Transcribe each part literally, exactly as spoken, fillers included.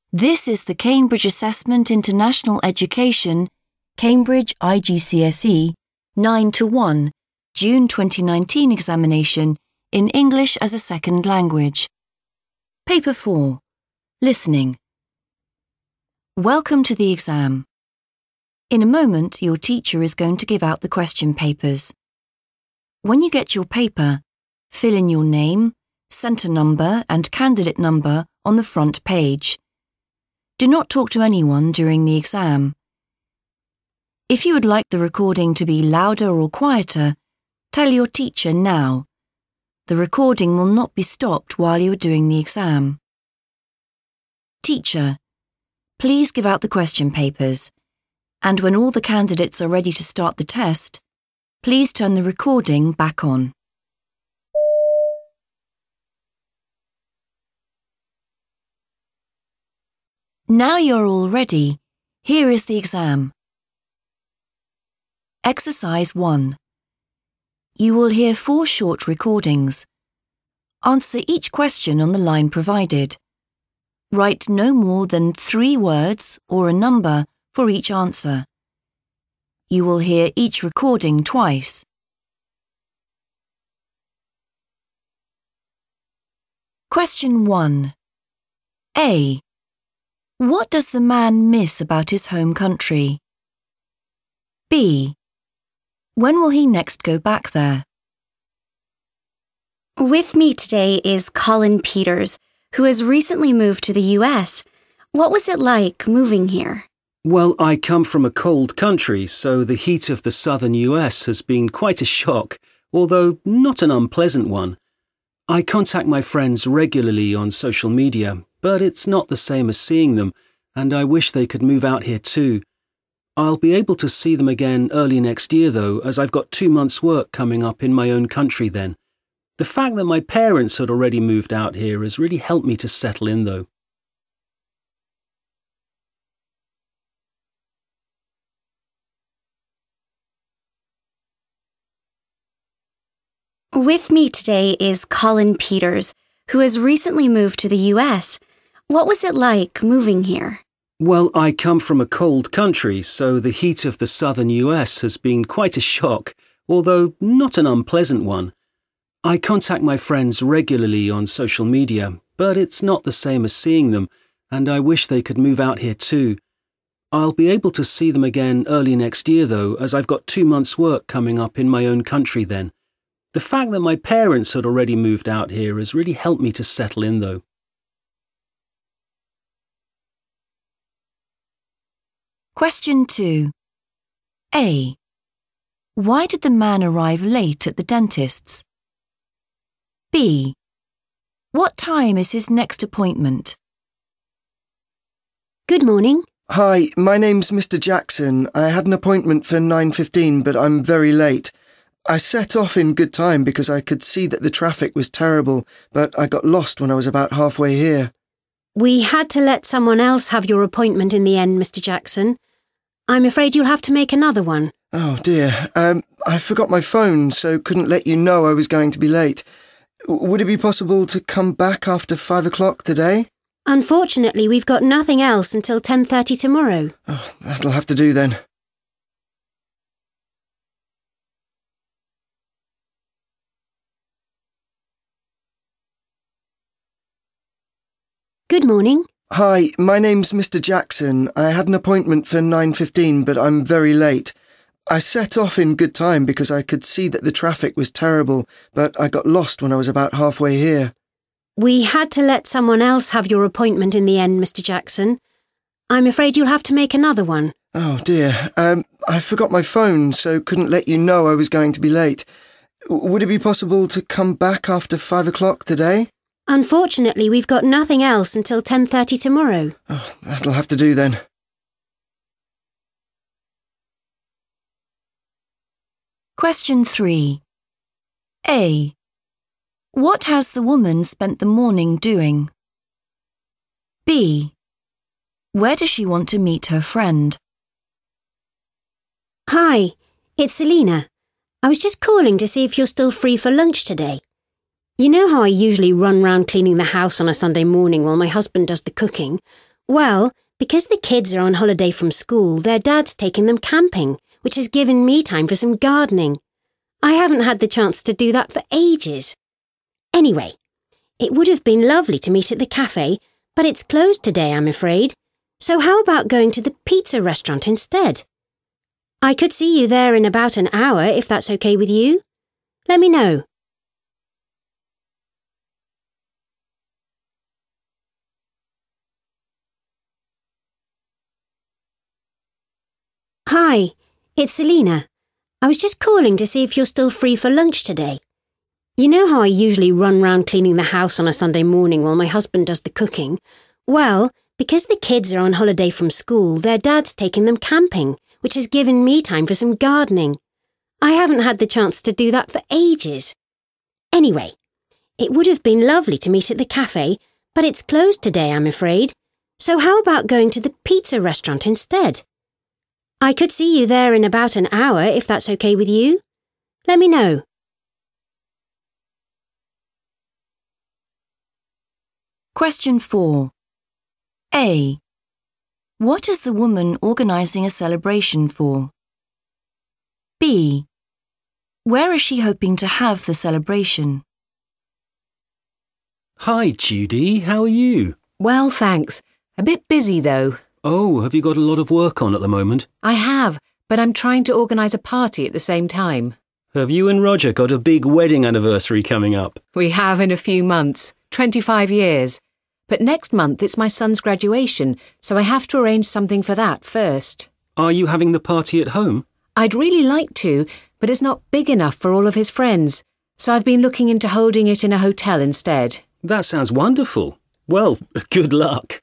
This is the Cambridge Assessment International Education, Cambridge I G C S E nine to one, June twenty nineteen examination in English as a Second Language. Paper four. Listening. Welcome to the exam. In a moment, your teacher is going to give out the question papers. When you get your paper, fill in your name, centre number and candidate number on the front page. Do not talk to anyone during the exam. If you would like the recording to be louder or quieter, tell your teacher now. The recording will not be stopped while you are doing the exam. Teacher, please give out the question papers, and when all the candidates are ready to start the test, please turn the recording back on. Now you're all ready, here is the exam. Exercise one. You will hear four short recordings. Answer each question on the line provided. Write no more than three words or a number for each answer. You will hear each recording twice. Question one. A. What does the man miss about his home country? B. When will he next go back there? With me today is Colin Peters, who has recently moved to the U S. What was it like moving here? Well, I come from a cold country, so the heat of the southern U S has been quite a shock, although not an unpleasant one. I contact my friends regularly on social media, but it's not the same as seeing them, and I wish they could move out here too. I'll be able to see them again early next year though, as I've got two months' work coming up in my own country then. The fact that my parents had already moved out here has really helped me to settle in though. With me today is Colin Peters, who has recently moved to the U S. What was it like moving here? Well, I come from a cold country, so the heat of the southern U S has been quite a shock, although not an unpleasant one. I contact my friends regularly on social media, but it's not the same as seeing them, and I wish they could move out here too. I'll be able to see them again early next year though, as I've got two months' work coming up in my own country then. The fact that my parents had already moved out here has really helped me to settle in though. Question two. A. Why did the man arrive late at the dentist's? B. What time is his next appointment? Good morning. Hi, my name's Mister Jackson. I had an appointment for nine fifteen, but I'm very late. I set off in good time because I could see that the traffic was terrible, but I got lost when I was about halfway here. We had to let someone else have your appointment in the end, Mister Jackson. I'm afraid you'll have to make another one. Oh dear, um, I forgot my phone, so couldn't let you know I was going to be late. W- would it be possible to come back after five o'clock today? Unfortunately, we've got nothing else until ten thirty tomorrow. Oh, that'll have to do then. Good morning. Hi, my name's Mister Jackson. I had an appointment for nine fifteen, but I'm very late. I set off in good time because I could see that the traffic was terrible, but I got lost when I was about halfway here. We had to let someone else have your appointment in the end, Mister Jackson. I'm afraid you'll have to make another one. Oh dear, um, I forgot my phone, so couldn't let you know I was going to be late. W- would it be possible to come back after five o'clock today? Unfortunately, we've got nothing else until ten thirty tomorrow. Oh, that'll have to do then. Question three. A. What has the woman spent the morning doing? B. Where does she want to meet her friend? Hi, it's Selina. I was just calling to see if you're still free for lunch today. You know how I usually run round cleaning the house on a Sunday morning while my husband does the cooking? Well, because the kids are on holiday from school, their dad's taken them camping, which has given me time for some gardening. I haven't had the chance to do that for ages. Anyway, it would have been lovely to meet at the cafe, but it's closed today, I'm afraid. So how about going to the pizza restaurant instead? I could see you there in about an hour if that's okay with you. Let me know. Hi, it's Selina. I was just calling to see if you're still free for lunch today. You know how I usually run round cleaning the house on a Sunday morning while my husband does the cooking? Well, because the kids are on holiday from school, their dad's taken them camping, which has given me time for some gardening. I haven't had the chance to do that for ages. Anyway, it would have been lovely to meet at the cafe, but it's closed today, I'm afraid. So how about going to the pizza restaurant instead? I could see you there in about an hour if that's okay with you. Let me know. Question four. A. What is the woman organising a celebration for? B. Where is she hoping to have the celebration? Hi, Judy. How are you? Well, thanks. A bit busy, though. Oh, have you got a lot of work on at the moment? I have, but I'm trying to organise a party at the same time. Have you and Roger got a big wedding anniversary coming up? We have in a few months, twenty-five years. But next month it's my son's graduation, so I have to arrange something for that first. Are you having the party at home? I'd really like to, but it's not big enough for all of his friends, so I've been looking into holding it in a hotel instead. That sounds wonderful. Well, good luck.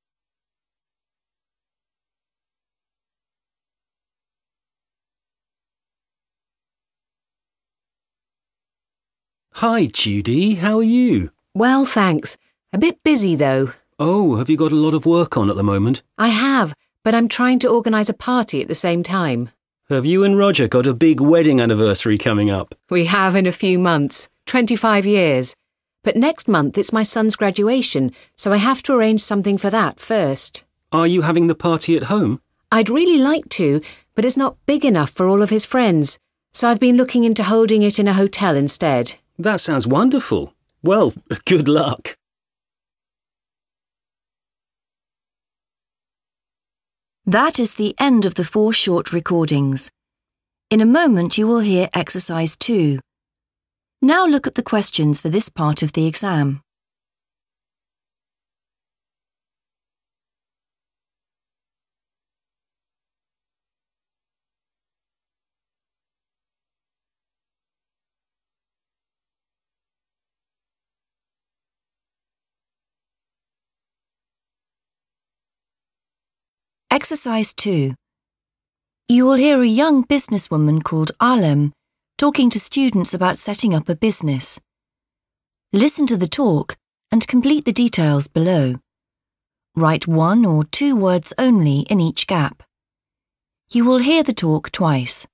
Hi, Judy. How are you? Well, thanks. A bit busy, though. Oh, have you got a lot of work on at the moment? I have, but I'm trying to organise a party at the same time. Have you and Roger got a big wedding anniversary coming up? We have in a few months, twenty-five years. But next month it's my son's graduation, so I have to arrange something for that first. Are you having the party at home? I'd really like to, but it's not big enough for all of his friends, so I've been looking into holding it in a hotel instead. That sounds wonderful. Well, good luck. That is the end of the four short recordings. In a moment you will hear exercise two. Now look at the questions for this part of the exam. Exercise two. You will hear a young businesswoman called Alem talking to students about setting up a business. Listen to the talk and complete the details below. Write one or two words only in each gap. You will hear the talk twice.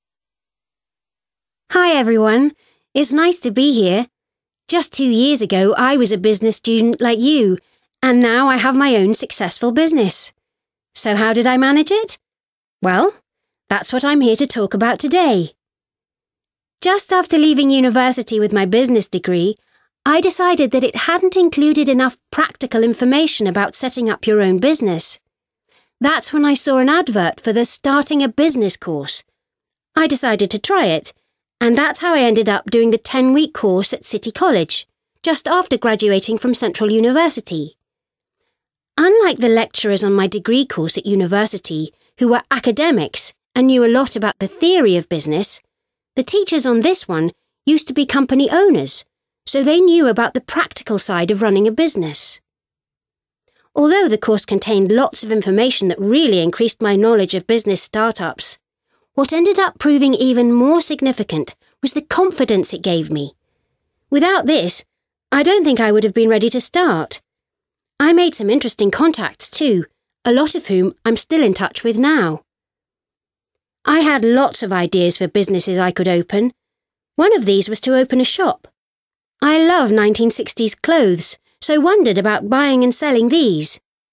Hi everyone, it's nice to be here. Just two years ago I was a business student like you, and now I have my own successful business. So how did I manage it? Well, that's what I'm here to talk about today. Just after leaving university with my business degree, I decided that it hadn't included enough practical information about setting up your own business. That's when I saw an advert for the Starting a Business course. I decided to try it, and that's how I ended up doing the ten-week course at City College, just after graduating from Central University. Unlike the lecturers on my degree course at university, who were academics and knew a lot about the theory of business, the teachers on this one used to be company owners, so they knew about the practical side of running a business. Although the course contained lots of information that really increased my knowledge of business startups, what ended up proving even more significant was the confidence it gave me. Without this, I don't think I would have been ready to start. I made some interesting contacts too, a lot of whom I'm still in touch with now. I had lots of ideas for businesses I could open. One of these was to open a shop. I love nineteen sixties clothes, so wondered about buying and selling these.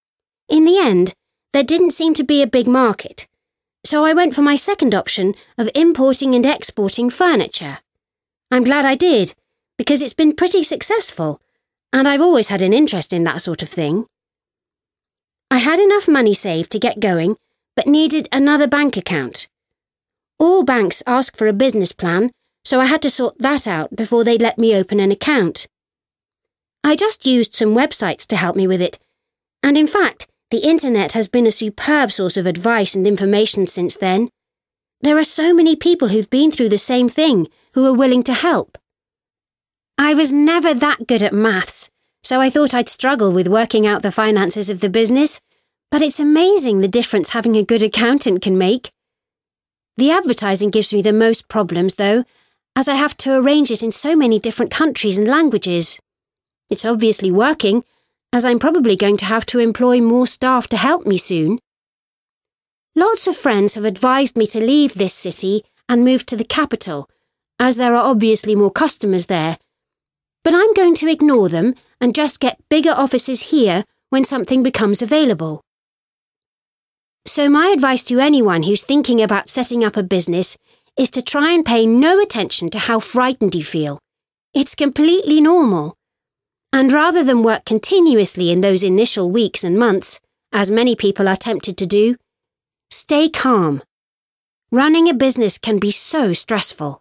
In the end, there didn't seem to be a big market, so I went for my second option of importing and exporting furniture. I'm glad I did, because it's been pretty successful, and I've always had an interest in that sort of thing. I had enough money saved to get going, but needed another bank account. All banks ask for a business plan, so I had to sort that out before they'd let me open an account. I just used some websites to help me with it, and in fact, the internet has been a superb source of advice and information since then. There are so many people who've been through the same thing who are willing to help. I was never that good at maths, so I thought I'd struggle with working out the finances of the business, but it's amazing the difference having a good accountant can make. The advertising gives me the most problems, though, as I have to arrange it in so many different countries and languages. It's obviously working, as I'm probably going to have to employ more staff to help me soon. Lots of friends have advised me to leave this city and move to the capital, as there are obviously more customers there, but I'm going to ignore them and just get bigger offices here when something becomes available. So my advice to anyone who's thinking about setting up a business is to try and pay no attention to how frightened you feel. It's completely normal. And rather than work continuously in those initial weeks and months, as many people are tempted to do, stay calm. Running a business can be so stressful.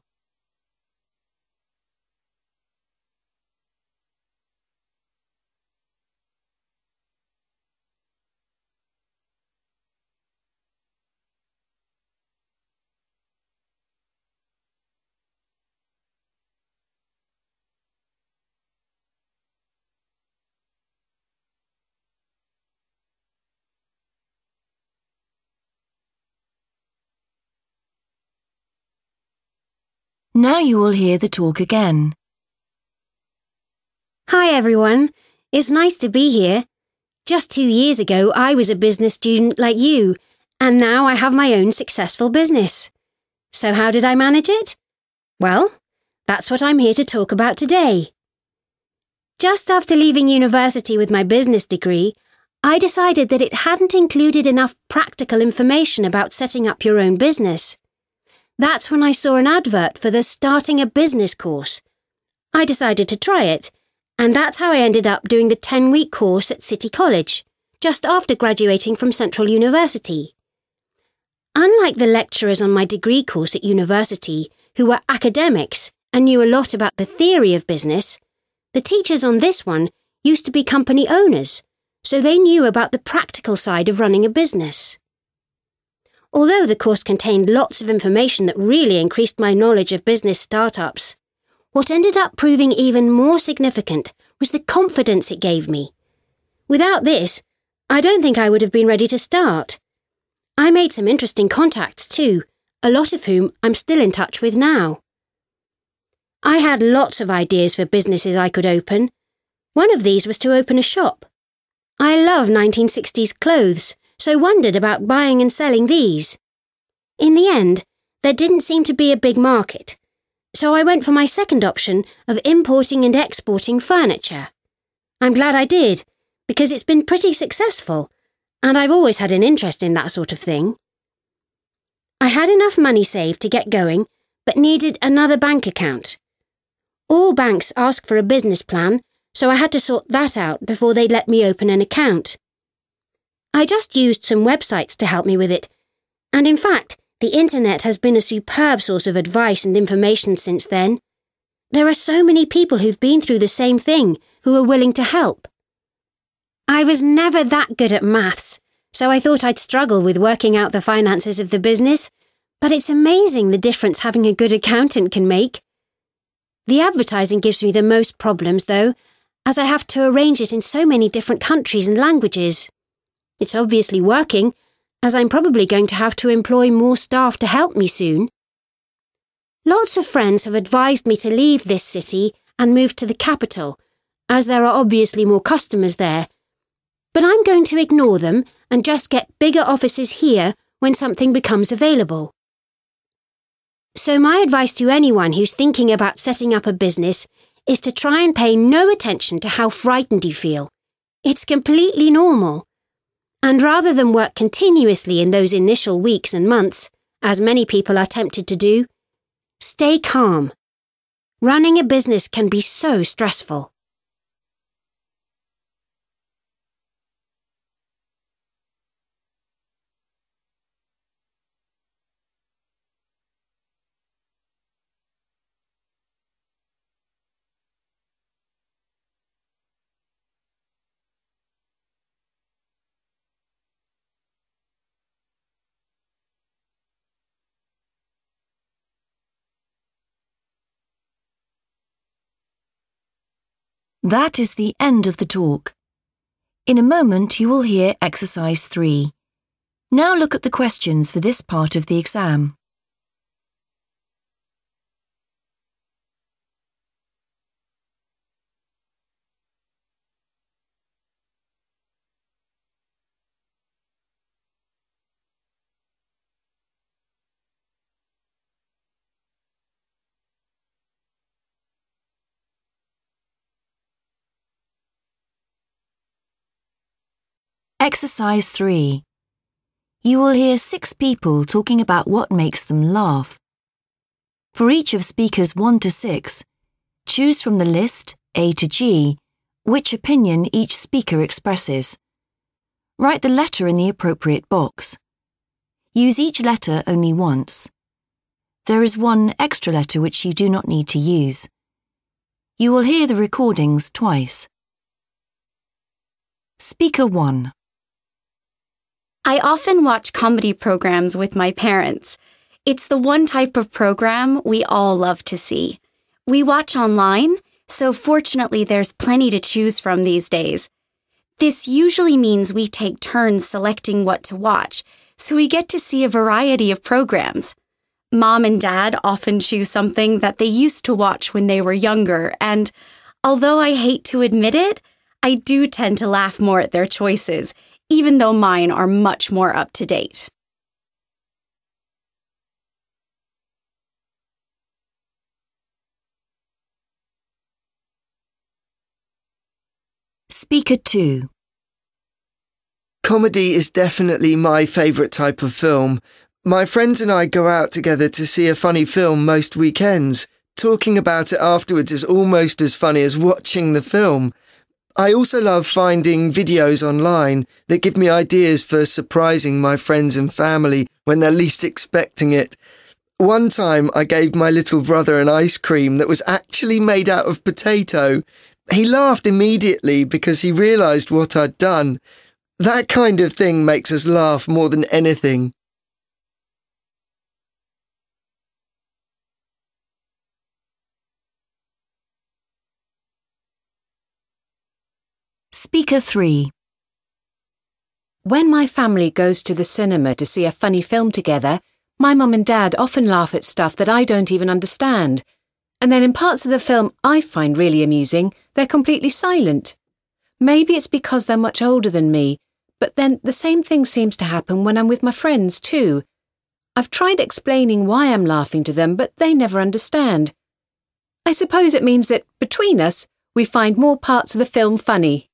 Now you will hear the talk again. Hi everyone, it's nice to be here. Just two years ago I was a business student like you, and now I have my own successful business. So how did I manage it? Well, that's what I'm here to talk about today. Just after leaving university with my business degree, I decided that it hadn't included enough practical information about setting up your own business. That's when I saw an advert for the Starting a Business course. I decided to try it, and that's how I ended up doing the ten-week course at City College, just after graduating from Central University. Unlike the lecturers on my degree course at university, who were academics and knew a lot about the theory of business, the teachers on this one used to be company owners, so they knew about the practical side of running a business. Although the course contained lots of information that really increased my knowledge of business startups, what ended up proving even more significant was the confidence it gave me. Without this, I don't think I would have been ready to start. I made some interesting contacts too, a lot of whom I'm still in touch with now. I had lots of ideas for businesses I could open. One of these was to open a shop. I love nineteen sixties clothes, so wondered about buying and selling these. In the end, there didn't seem to be a big market, so I went for my second option of importing and exporting furniture. I'm glad I did, because it's been pretty successful, and I've always had an interest in that sort of thing. I had enough money saved to get going, but needed another bank account. All banks ask for a business plan, so I had to sort that out before they'd let me open an account. I just used some websites to help me with it, and in fact, the internet has been a superb source of advice and information since then. There are so many people who've been through the same thing who are willing to help. I was never that good at maths, so I thought I'd struggle with working out the finances of the business, but it's amazing the difference having a good accountant can make. The advertising gives me the most problems, though, as I have to arrange it in so many different countries and languages. It's obviously working, as I'm probably going to have to employ more staff to help me soon. Lots of friends have advised me to leave this city and move to the capital, as there are obviously more customers there, but I'm going to ignore them and just get bigger offices here when something becomes available. So my advice to anyone who's thinking about setting up a business is to try and pay no attention to how frightened you feel. It's completely normal. And rather than work continuously in those initial weeks and months, as many people are tempted to do, stay calm. Running a business can be so stressful. That is the end of the talk. In a moment you will hear exercise three. Now look at the questions for this part of the exam. Exercise three. You will hear six people talking about what makes them laugh. For each of speakers one to six, choose from the list, A to G, which opinion each speaker expresses. Write the letter in the appropriate box. Use each letter only once. There is one extra letter which you do not need to use. You will hear the recordings twice. Speaker one. I often watch comedy programs with my parents. It's the one type of program we all love to see. We watch online, so fortunately there's plenty to choose from these days. This usually means we take turns selecting what to watch, so we get to see a variety of programs. Mom and Dad often choose something that they used to watch when they were younger, and although I hate to admit it, I do tend to laugh more at their choices, even though mine are much more up to date. Speaker two. Comedy is definitely my favourite type of film. My friends and I go out together to see a funny film most weekends. Talking about it afterwards is almost as funny as watching the film. I also love finding videos online that give me ideas for surprising my friends and family when they're least expecting it. One time I gave my little brother an ice cream that was actually made out of potato. He laughed immediately because he realised what I'd done. That kind of thing makes us laugh more than anything. Speaker three. When my family goes to the cinema to see a funny film together, my mum and dad often laugh at stuff that I don't even understand. And then in parts of the film I find really amusing, they're completely silent. Maybe it's because they're much older than me, but then the same thing seems to happen when I'm with my friends too. I've tried explaining why I'm laughing to them, but they never understand. I suppose it means that, between us, we find more parts of the film funny.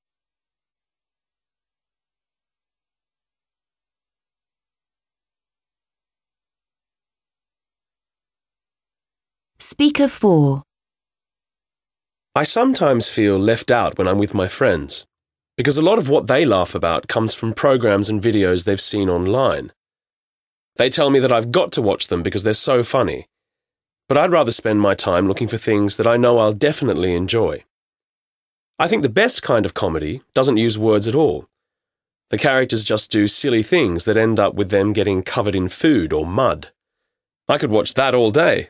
Speaker four. I sometimes feel left out when I'm with my friends, because a lot of what they laugh about comes from programs and videos they've seen online. They tell me that I've got to watch them because they're so funny, but I'd rather spend my time looking for things that I know I'll definitely enjoy. I think the best kind of comedy doesn't use words at all. The characters just do silly things that end up with them getting covered in food or mud. I could watch that all day.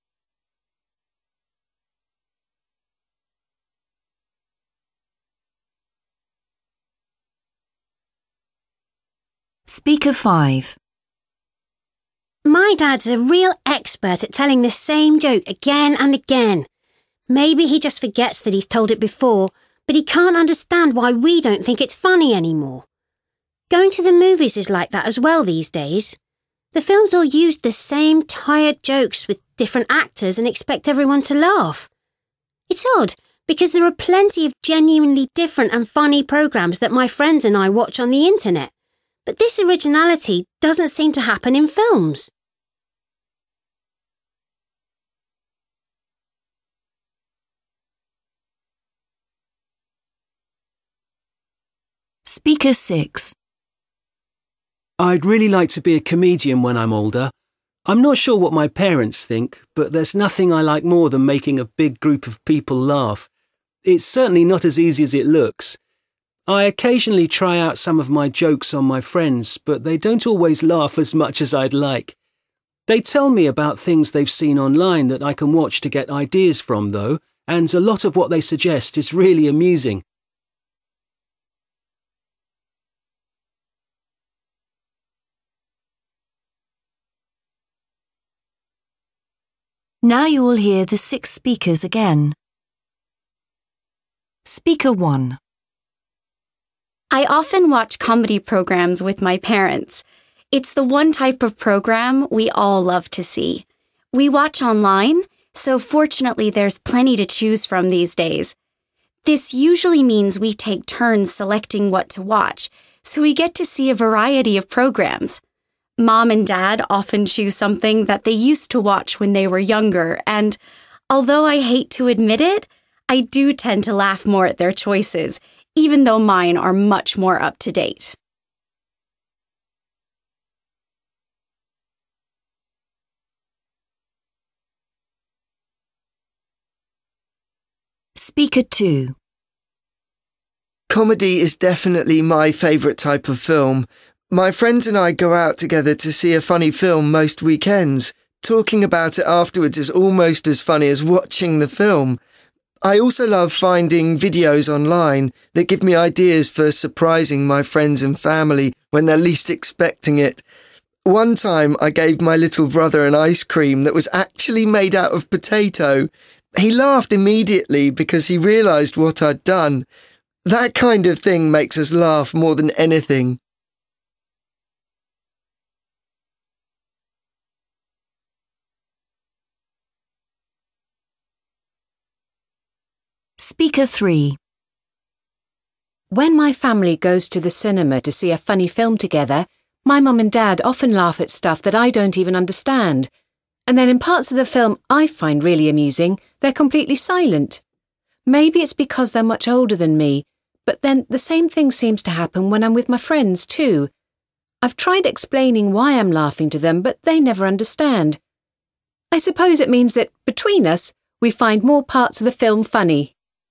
Speaker five. My dad's a real expert at telling the same joke again and again. Maybe he just forgets that he's told it before, but he can't understand why we don't think it's funny anymore. Going to the movies is like that as well these days. The films all use the same tired jokes with different actors and expect everyone to laugh. It's odd, because there are plenty of genuinely different and funny programs that my friends and I watch on the internet. But this originality doesn't seem to happen in films. Speaker six. I'd really like to be a comedian when I'm older. I'm not sure what my parents think, but there's nothing I like more than making a big group of people laugh. It's certainly not as easy as it looks. I occasionally try out some of my jokes on my friends, but they don't always laugh as much as I'd like. They tell me about things they've seen online that I can watch to get ideas from, though, and a lot of what they suggest is really amusing. Now you will hear the six speakers again. Speaker one. I often watch comedy programs with my parents. It's the one type of program we all love to see. We watch online, so fortunately there's plenty to choose from these days. This usually means we take turns selecting what to watch, so we get to see a variety of programs. Mom and Dad often choose something that they used to watch when they were younger, and although I hate to admit it, I do tend to laugh more at their choices, even though mine are much more up to date. Speaker two. Comedy is definitely my favourite type of film. My friends and I go out together to see a funny film most weekends. Talking about it afterwards is almost as funny as watching the film. I also love finding videos online that give me ideas for surprising my friends and family when they're least expecting it. One time I gave my little brother an ice cream that was actually made out of potato. He laughed immediately because he realised what I'd done. That kind of thing makes us laugh more than anything. Speaker three. When my family goes to the cinema to see a funny film together, my mum and dad often laugh at stuff that I don't even understand. And then in parts of the film I find really amusing, they're completely silent. Maybe it's because they're much older than me, but then the same thing seems to happen when I'm with my friends too. I've tried explaining why I'm laughing to them, but they never understand. I suppose it means that, between us, we find more parts of the film funny.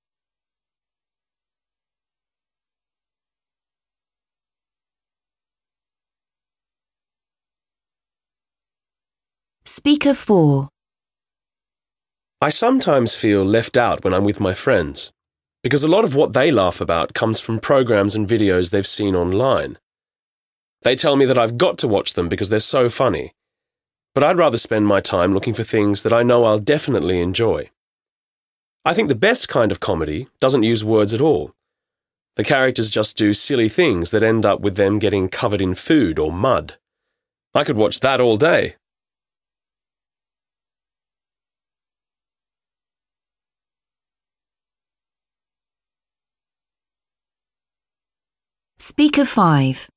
Speaker four. I sometimes feel left out when I'm with my friends, because a lot of what they laugh about comes from programs and videos they've seen online. They tell me that I've got to watch them because they're so funny, but I'd rather spend my time looking for things that I know I'll definitely enjoy. I think the best kind of comedy doesn't use words at all. The characters just do silly things that end up with them getting covered in food or mud. I could watch that all day. Speaker five.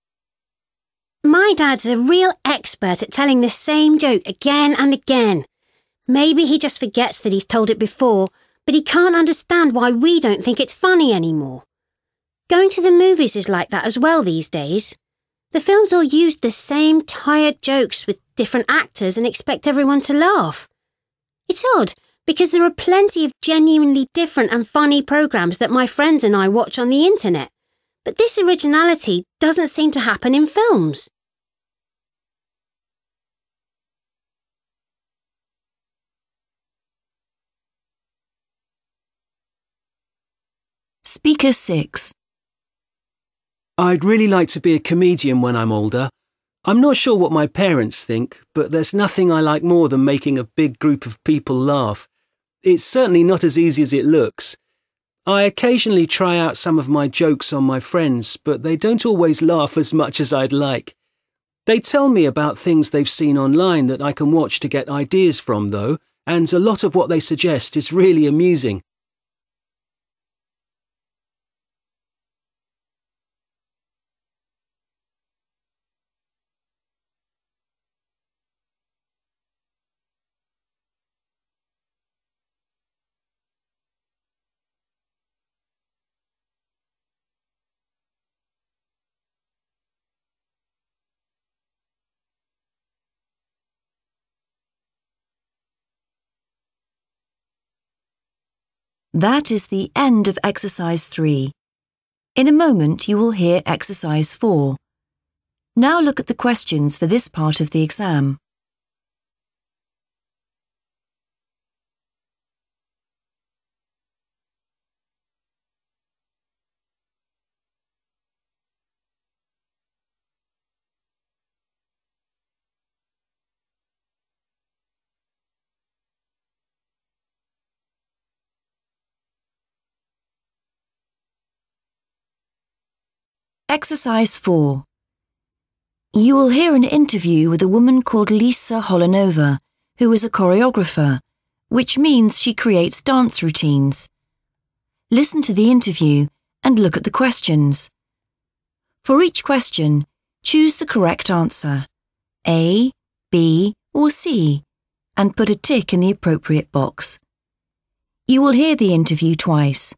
My dad's a real expert at telling the same joke again and again. Maybe he just forgets that he's told it before, but he can't understand why we don't think it's funny anymore. Going to the movies is like that as well these days. The films all use the same tired jokes with different actors and expect everyone to laugh. It's odd, because there are plenty of genuinely different and funny programs that my friends and I watch on the internet. But this originality doesn't seem to happen in films. Speaker six. I'd really like to be a comedian when I'm older. I'm not sure what my parents think, but there's nothing I like more than making a big group of people laugh. It's certainly not as easy as it looks. I occasionally try out some of my jokes on my friends, but they don't always laugh as much as I'd like. They tell me about things they've seen online that I can watch to get ideas from, though, and a lot of what they suggest is really amusing. That is the end of exercise three. In a moment you will hear exercise four. Now look at the questions for this part of the exam. Exercise four. You will hear an interview with a woman called Lisa Holanova, who is a choreographer, which means she creates dance routines. Listen to the interview and look at the questions. For each question, choose the correct answer, A, B, or C, and put a tick in the appropriate box. You will hear the interview twice.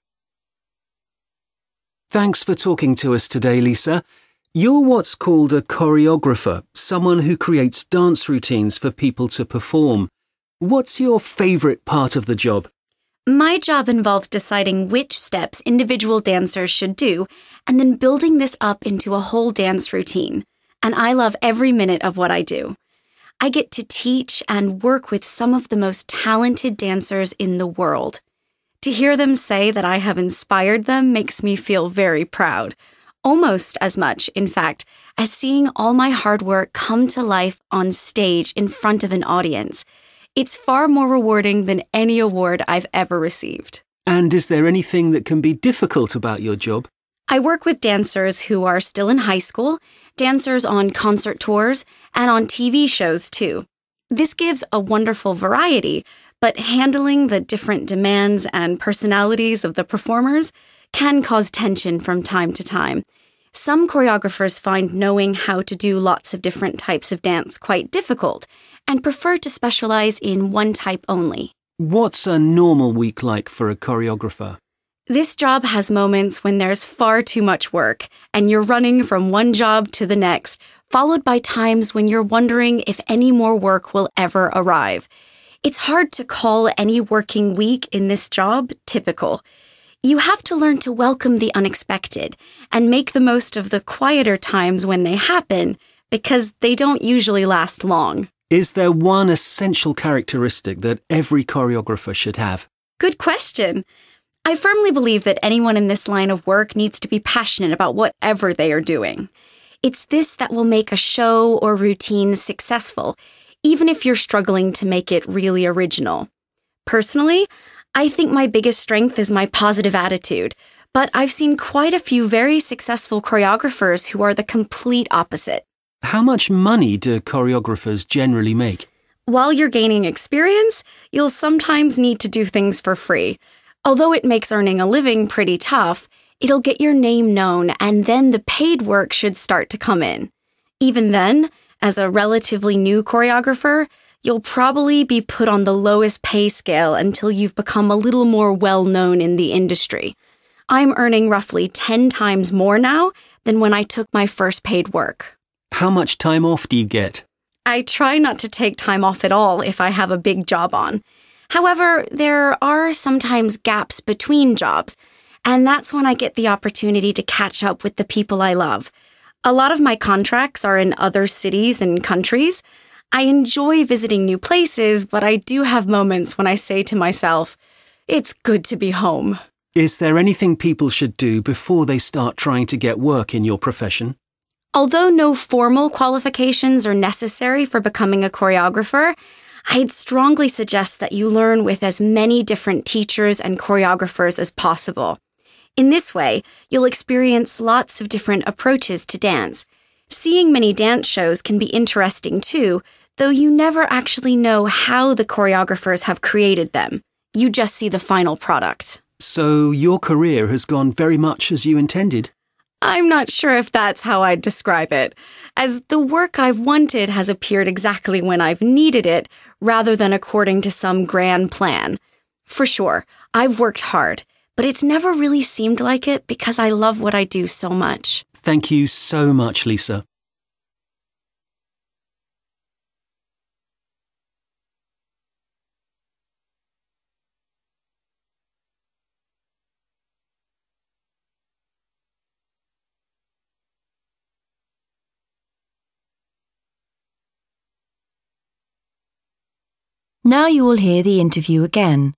Thanks for talking to us today, Lisa. You're what's called a choreographer, someone who creates dance routines for people to perform. What's your favourite part of the job? My job involves deciding which steps individual dancers should do and then building this up into a whole dance routine. And I love every minute of what I do. I get to teach and work with some of the most talented dancers in the world. To hear them say that I have inspired them makes me feel very proud. Almost as much, in fact, as seeing all my hard work come to life on stage in front of an audience. It's far more rewarding than any award I've ever received. And is there anything that can be difficult about your job? I work with dancers who are still in high school, dancers on concert tours, and on T V shows too. This gives a wonderful variety, but handling the different demands and personalities of the performers can cause tension from time to time. Some choreographers find knowing how to do lots of different types of dance quite difficult and prefer to specialize in one type only. What's a normal week like for a choreographer? This job has moments when there's far too much work and you're running from one job to the next, followed by times when you're wondering if any more work will ever arrive. It's hard to call any working week in this job typical. You have to learn to welcome the unexpected and make the most of the quieter times when they happen, because they don't usually last long. Is there one essential characteristic that every choreographer should have? Good question. I firmly believe that anyone in this line of work needs to be passionate about whatever they are doing. It's this that will make a show or routine successful, even if you're struggling to make it really original. Personally, I think my biggest strength is my positive attitude, but I've seen quite a few very successful choreographers who are the complete opposite. How much money do choreographers generally make? While you're gaining experience, you'll sometimes need to do things for free. Although it makes earning a living pretty tough, it'll get your name known and then the paid work should start to come in. Even then, as a relatively new choreographer, you'll probably be put on the lowest pay scale until you've become a little more well-known in the industry. I'm earning roughly ten times more now than when I took my first paid work. How much time off do you get? I try not to take time off at all if I have a big job on. However, there are sometimes gaps between jobs, and that's when I get the opportunity to catch up with the people I love. A lot of my contracts are in other cities and countries. I enjoy visiting new places, but I do have moments when I say to myself, it's good to be home. Is there anything people should do before they start trying to get work in your profession? Although no formal qualifications are necessary for becoming a choreographer, I'd strongly suggest that you learn with as many different teachers and choreographers as possible. In this way, you'll experience lots of different approaches to dance. Seeing many dance shows can be interesting too, though you never actually know how the choreographers have created them. You just see the final product. So your career has gone very much as you intended? I'm not sure if that's how I'd describe it, as the work I've wanted has appeared exactly when I've needed it, rather than according to some grand plan. For sure, I've worked hard, but it's never really seemed like it because I love what I do so much. Thank you so much, Lisa. Now you will hear the interview again.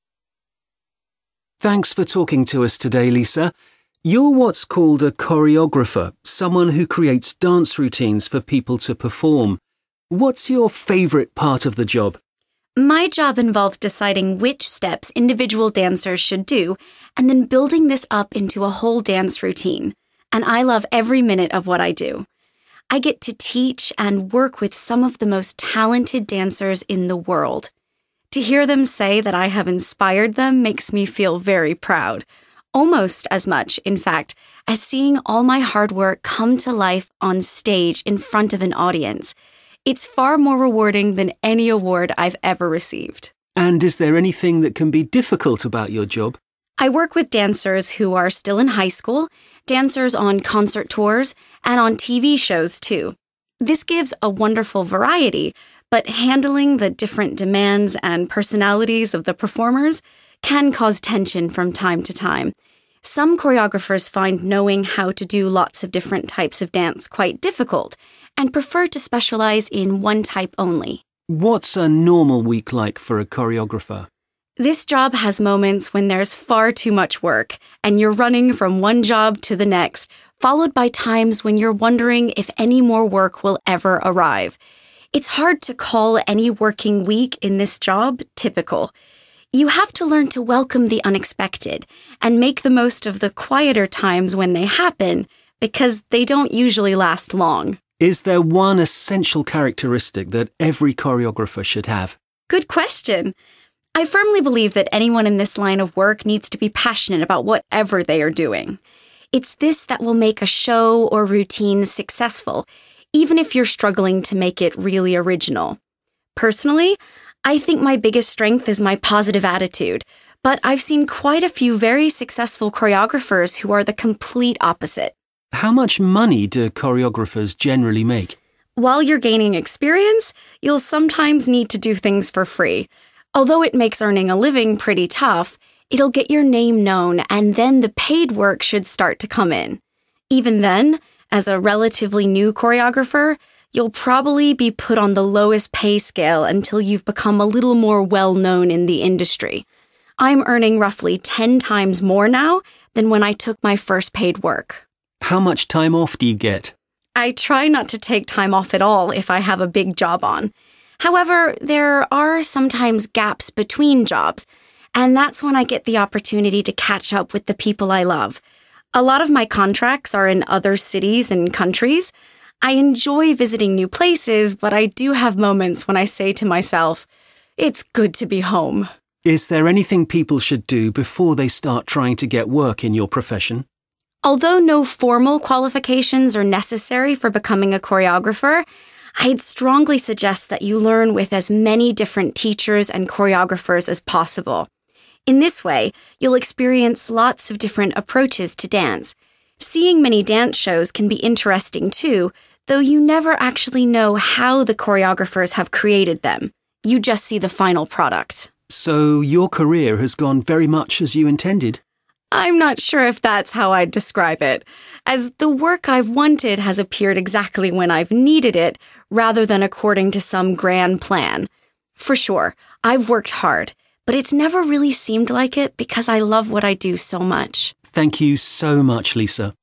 Thanks for talking to us today, Lisa. You're what's called a choreographer, someone who creates dance routines for people to perform. What's your favourite part of the job? My job involves deciding which steps individual dancers should do and then building this up into a whole dance routine. And I love every minute of what I do. I get to teach and work with some of the most talented dancers in the world. To hear them say that I have inspired them makes me feel very proud, almost as much, in fact, as seeing all my hard work come to life on stage in front of an audience. It's far more rewarding than any award I've ever received. And is there anything that can be difficult about your job? I work with dancers who are still in high school, dancers on concert tours, and on T V shows too. This gives a wonderful variety, but handling the different demands and personalities of the performers can cause tension from time to time. Some choreographers find knowing how to do lots of different types of dance quite difficult and prefer to specialize in one type only. What's a normal week like for a choreographer? This job has moments when there's far too much work and you're running from one job to the next, followed by times when you're wondering if any more work will ever arrive. It's hard to call any working week in this job typical. You have to learn to welcome the unexpected and make the most of the quieter times when they happen, because they don't usually last long. Is there one essential characteristic that every choreographer should have? Good question. I firmly believe that anyone in this line of work needs to be passionate about whatever they are doing. It's this that will make a show or routine successful, even if you're struggling to make it really original. Personally, I think my biggest strength is my positive attitude, but I've seen quite a few very successful choreographers who are the complete opposite. How much money do choreographers generally make? While you're gaining experience, you'll sometimes need to do things for free. Although it makes earning a living pretty tough, it'll get your name known and then the paid work should start to come in. Even then, as a relatively new choreographer, you'll probably be put on the lowest pay scale until you've become a little more well-known in the industry. I'm earning roughly ten times more now than when I took my first paid work. How much time off do you get? I try not to take time off at all if I have a big job on. However, there are sometimes gaps between jobs, and that's when I get the opportunity to catch up with the people I love. A lot of my contracts are in other cities and countries. I enjoy visiting new places, but I do have moments when I say to myself, it's good to be home. Is there anything people should do before they start trying to get work in your profession? Although no formal qualifications are necessary for becoming a choreographer, I'd strongly suggest that you learn with as many different teachers and choreographers as possible. In this way, you'll experience lots of different approaches to dance. Seeing many dance shows can be interesting too, though you never actually know how the choreographers have created them. You just see the final product. So your career has gone very much as you intended? I'm not sure if that's how I'd describe it, as the work I've wanted has appeared exactly when I've needed it, rather than according to some grand plan. For sure, I've worked hard, but it's never really seemed like it because I love what I do so much. Thank you so much, Lisa.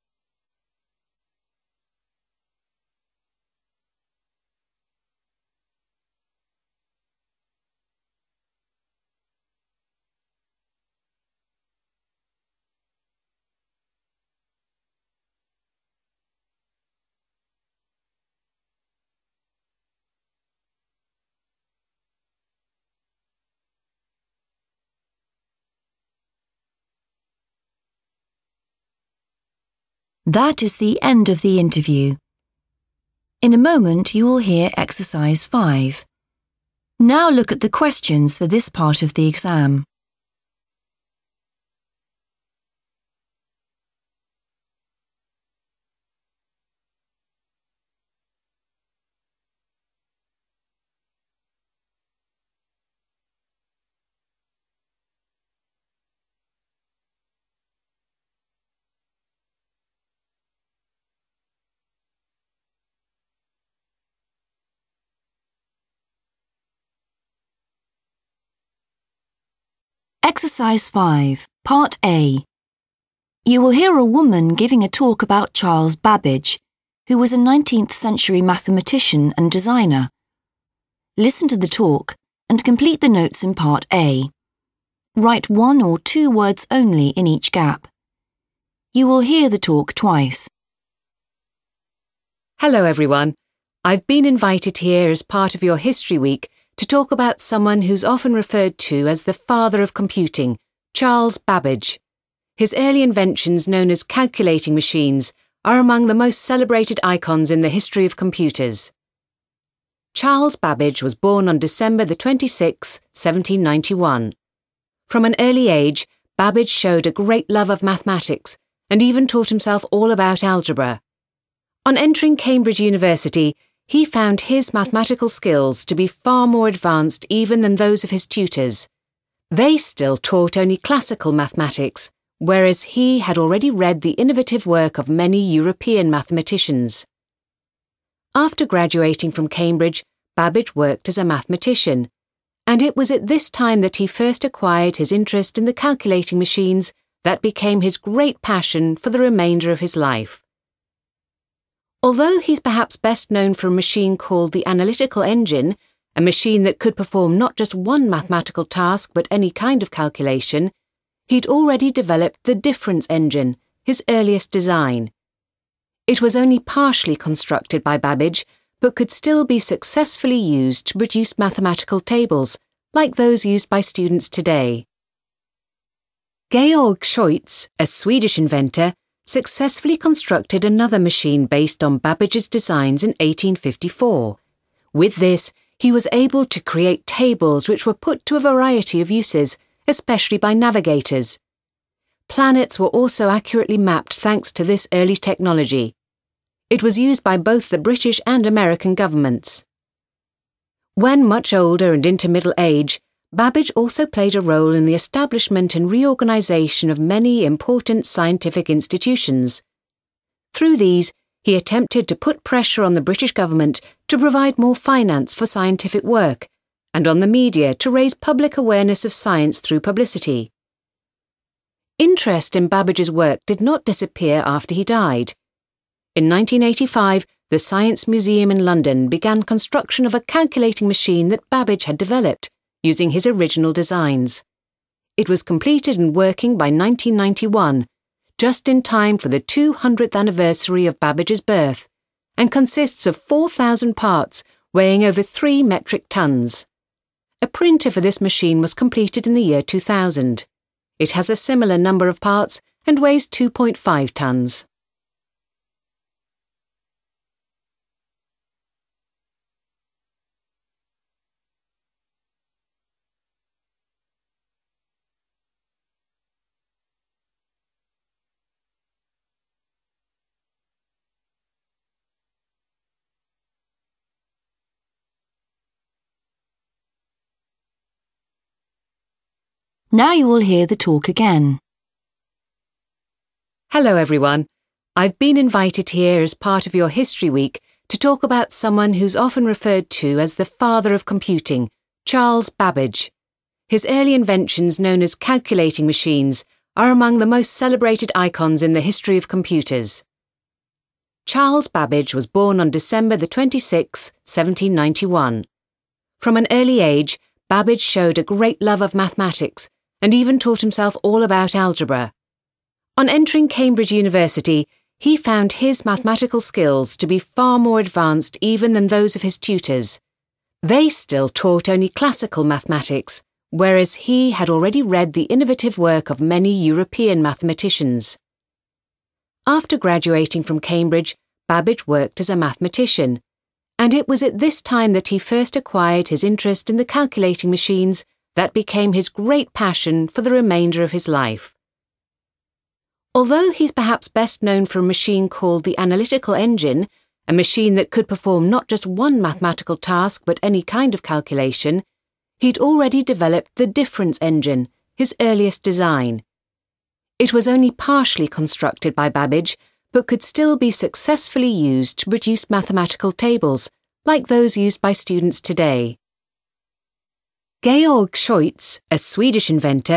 That is the end of the interview. In a moment, you will hear exercise five. Now look at the questions for this part of the exam. Exercise five, Part A. You will hear a woman giving a talk about Charles Babbage, who was a nineteenth century mathematician and designer. Listen to the talk and complete the notes in Part A. Write one or two words only in each gap. You will hear the talk twice. Hello everyone. I've been invited here as part of your History Week to talk about someone who's often referred to as the father of computing, Charles Babbage. His early inventions, known as calculating machines, are among the most celebrated icons in the history of computers. Charles Babbage was born on December the twenty-sixth, seventeen ninety-one. From an early age, Babbage showed a great love of mathematics and even taught himself all about algebra. On entering Cambridge University, he found his mathematical skills to be far more advanced even than those of his tutors. They still taught only classical mathematics, whereas he had already read the innovative work of many European mathematicians. After graduating from Cambridge, Babbage worked as a mathematician, and it was at this time that he first acquired his interest in the calculating machines that became his great passion for the remainder of his life. Although he's perhaps best known for a machine called the analytical engine, a machine that could perform not just one mathematical task but any kind of calculation, he'd already developed the difference engine, his earliest design. It was only partially constructed by Babbage, but could still be successfully used to produce mathematical tables, like those used by students today. Georg Scheutz, a Swedish inventor, successfully constructed another machine based on Babbage's designs in eighteen fifty-four. With this, he was able to create tables which were put to a variety of uses, especially by navigators. Planets were also accurately mapped thanks to this early technology. It was used by both the British and American governments. When much older and into middle age, Babbage also played a role in the establishment and reorganisation of many important scientific institutions. Through these, he attempted to put pressure on the British government to provide more finance for scientific work, and on the media to raise public awareness of science through publicity. Interest in Babbage's work did not disappear after he died. In nineteen eighty-five, the Science Museum in London began construction of a calculating machine that Babbage had developed, using his original designs. It was completed and working by nineteen ninety-one, just in time for the two hundredth anniversary of Babbage's birth, and consists of four thousand parts weighing over three metric tons. A printer for this machine was completed in the year two thousand. It has a similar number of parts and weighs two point five tons. Now you will hear the talk again. Hello everyone. I've been invited here as part of your History Week to talk about someone who's often referred to as the father of computing, Charles Babbage. His early inventions, known as calculating machines, are among the most celebrated icons in the history of computers. Charles Babbage was born on December the twenty-sixth, seventeen ninety-one. From an early age, Babbage showed a great love of mathematics and even taught himself all about algebra. On entering Cambridge University, he found his mathematical skills to be far more advanced even than those of his tutors. They still taught only classical mathematics, whereas he had already read the innovative work of many European mathematicians. After graduating from Cambridge, Babbage worked as a mathematician, and it was at this time that he first acquired his interest in the calculating machines that became his great passion for the remainder of his life. Although he's perhaps best known for a machine called the analytical engine, a machine that could perform not just one mathematical task but any kind of calculation, he'd already developed the difference engine, his earliest design. It was only partially constructed by Babbage, but could still be successfully used to produce mathematical tables, like those used by students today. Georg Scheutz, a Swedish inventor,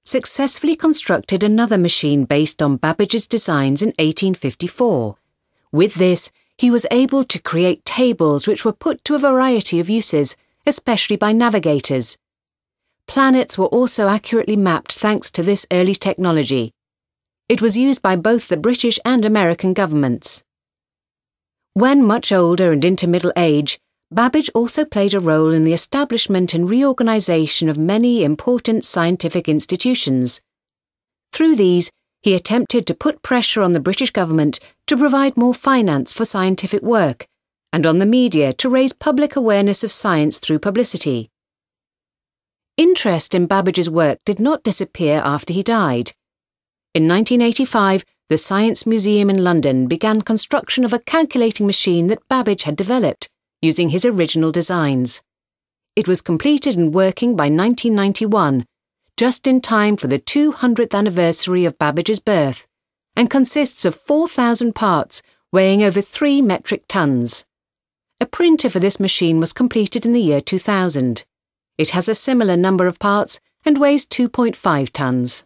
successfully constructed another machine based on Babbage's designs in eighteen fifty-four. With this, he was able to create tables which were put to a variety of uses, especially by navigators. Planets were also accurately mapped thanks to this early technology. It was used by both the British and American governments. When much older and into middle age, Babbage also played a role in the establishment and reorganisation of many important scientific institutions. Through these, he attempted to put pressure on the British government to provide more finance for scientific work, and on the media to raise public awareness of science through publicity. Interest in Babbage's work did not disappear after he died. In nineteen eighty-five, the Science Museum in London began construction of a calculating machine that Babbage had developed, using his original designs. It was completed and working by nineteen ninety-one, just in time for the two hundredth anniversary of Babbage's birth, and consists of four thousand parts weighing over three metric tons. A printer for this machine was completed in the year two thousand. It has a similar number of parts and weighs two point five tons.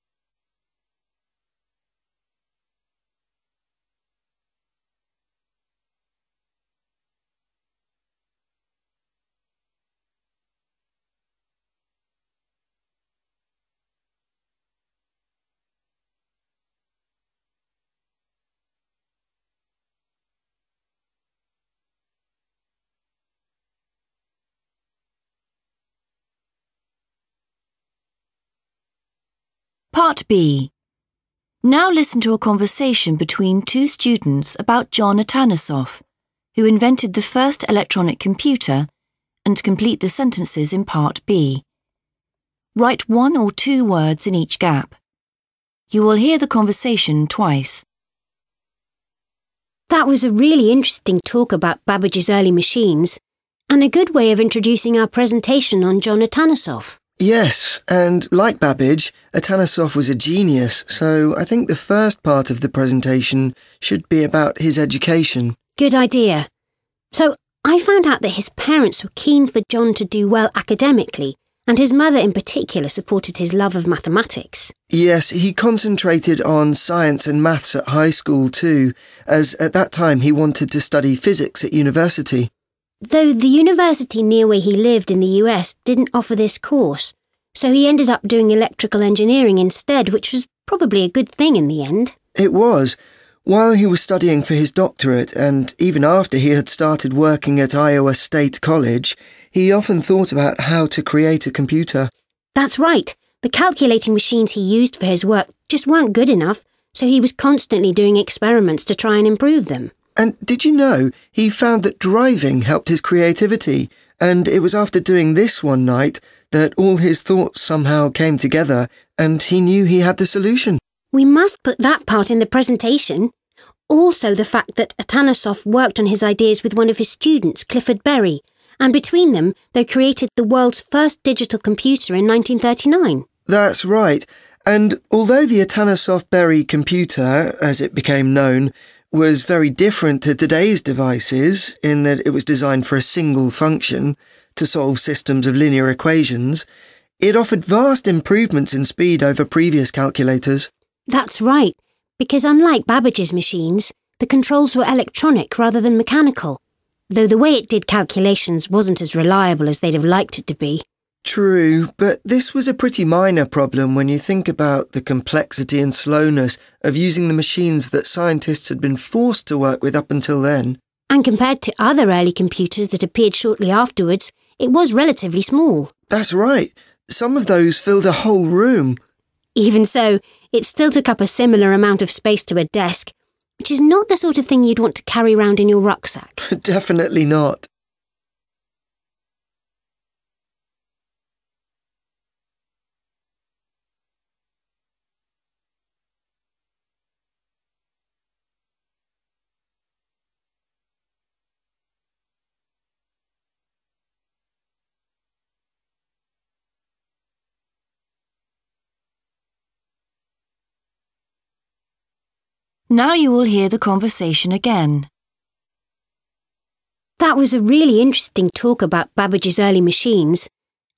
Part B. Now listen to a conversation between two students about John Atanasoff, who invented the first electronic computer, and complete the sentences in Part B. Write one or two words in each gap. You will hear the conversation twice. That was a really interesting talk about Babbage's early machines, and a good way of introducing our presentation on John Atanasoff. Yes, and like Babbage, Atanasoff was a genius, so I think the first part of the presentation should be about his education. Good idea. So, I found out that his parents were keen for John to do well academically, and his mother in particular supported his love of mathematics. Yes, he concentrated on science and maths at high school too, as at that time he wanted to study physics at university. Though the university near where he lived in the U S didn't offer this course, so he ended up doing electrical engineering instead, which was probably a good thing in the end. It was. While he was studying for his doctorate, and even after he had started working at Iowa State College, he often thought about how to create a computer. That's right. The calculating machines he used for his work just weren't good enough, so he was constantly doing experiments to try and improve them. And did you know, he found that driving helped his creativity, and it was after doing this one night that all his thoughts somehow came together, and he knew he had the solution. We must put that part in the presentation. Also the fact that Atanasoff worked on his ideas with one of his students, Clifford Berry, and between them they created the world's first digital computer in nineteen thirty-nine. That's right, and although the Atanasoff-Berry computer, as it became known, was very different to today's devices in that it was designed for a single function, to solve systems of linear equations, it offered vast improvements in speed over previous calculators. That's right, because unlike Babbage's machines, the controls were electronic rather than mechanical, though the way it did calculations wasn't as reliable as they'd have liked it to be. True, but this was a pretty minor problem when you think about the complexity and slowness of using the machines that scientists had been forced to work with up until then. And compared to other early computers that appeared shortly afterwards, it was relatively small. That's right. Some of those filled a whole room. Even so, it still took up a similar amount of space to a desk, which is not the sort of thing you'd want to carry around in your rucksack. Definitely not. Now you will hear the conversation again. That was a really interesting talk about Babbage's early machines,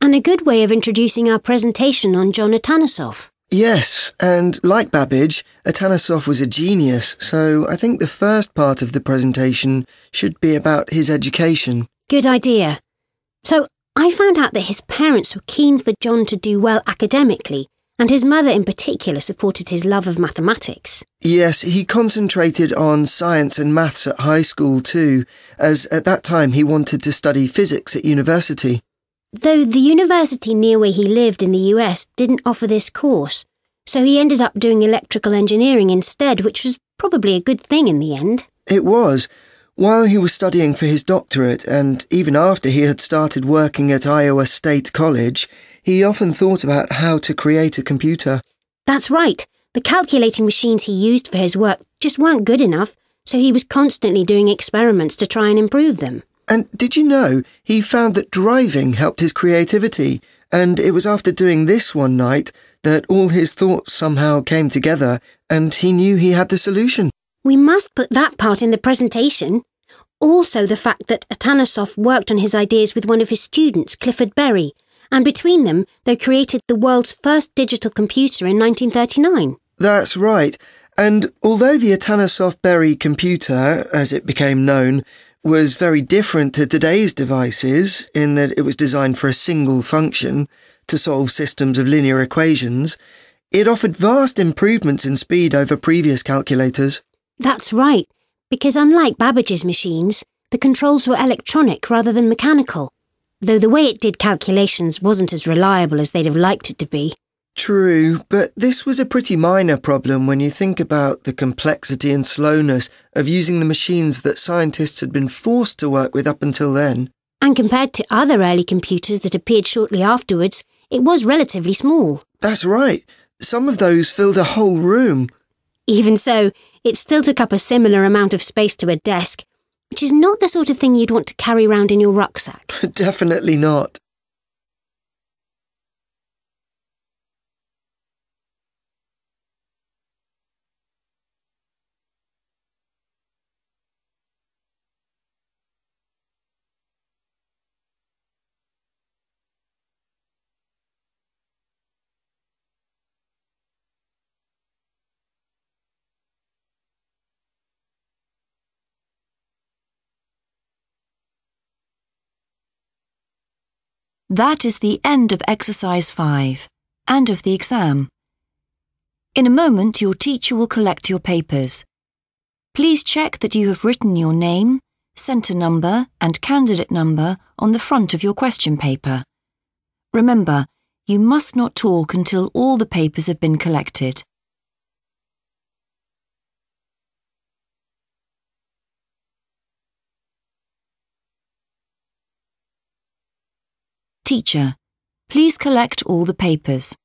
And a good way of introducing our presentation on John Atanasoff. Yes, and like Babbage, Atanasoff was a genius, so I think the first part of the presentation should be about his education. Good idea. So I found out that his parents were keen for John to do well academically, and his mother in particular supported his love of mathematics. Yes, he concentrated on science and maths at high school too, as at that time he wanted to study physics at university. Though the university near where he lived in the U S didn't offer this course, so he ended up doing electrical engineering instead, which was probably a good thing in the end. It was. While he was studying for his doctorate, and even after he had started working at Iowa State College, he often thought about how to create a computer. That's right. The calculating machines he used for his work just weren't good enough, so he was constantly doing experiments to try and improve them. And did you know he found that driving helped his creativity, and it was after doing this one night that all his thoughts somehow came together and he knew he had the solution. We must put that part in the presentation. Also the fact that Atanasoff worked on his ideas with one of his students, Clifford Berry, and between them they created the world's first digital computer in nineteen thirty-nine. That's right. And although the Atanasoff-Berry computer, as it became known, was very different to today's devices in that it was designed for a single function to solve systems of linear equations, it offered vast improvements in speed over previous calculators. That's right, because unlike Babbage's machines, the controls were electronic rather than mechanical, though the way it did calculations wasn't as reliable as they'd have liked it to be. True, but this was a pretty minor problem when you think about the complexity and slowness of using the machines that scientists had been forced to work with up until then. And compared to other early computers that appeared shortly afterwards, it was relatively small. That's right. Some of those filled a whole room. Even so, it still took up a similar amount of space to a desk, which is not the sort of thing you'd want to carry around in your rucksack. Definitely not. That is the end of exercise five and of the exam. In a moment, your teacher will collect your papers. Please check that you have written your name, centre number and candidate number on the front of your question paper. Remember, you must not talk until all the papers have been collected. Teacher, please collect all the papers.